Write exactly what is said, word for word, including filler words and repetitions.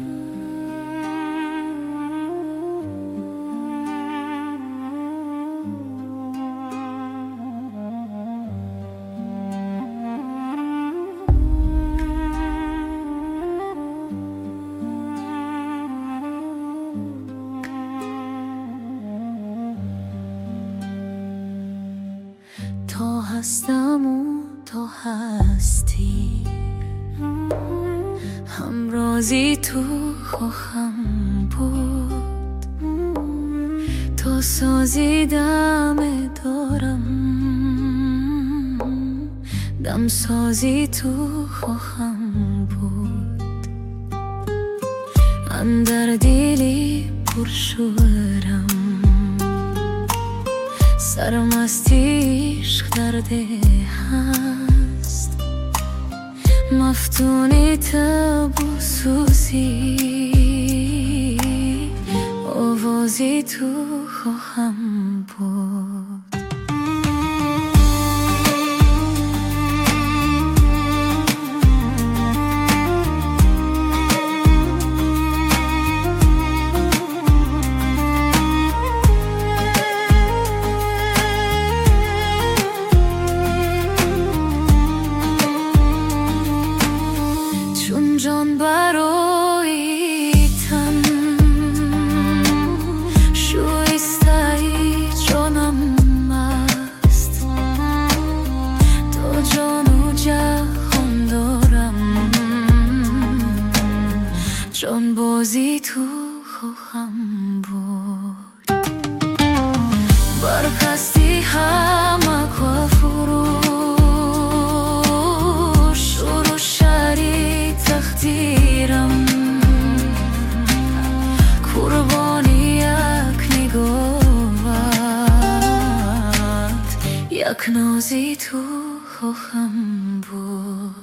تا هستم و تا هستی همرازی تو خواهم بود. تا سازی دم دارم دم سازی تو خواهم بود. اندر دیلی پرشورم سرمستی عشق در ده هست. مفتونی تب و سوزی آوازی تو خواهم بود. جان برای تن شویستایی جانم است. تا جان و جهان دارم جان بازی تو خواهم بود. برکستی همه که فروش و شری تقدیرم قربانی یک نگاهت یک نازی تو خواهم بود.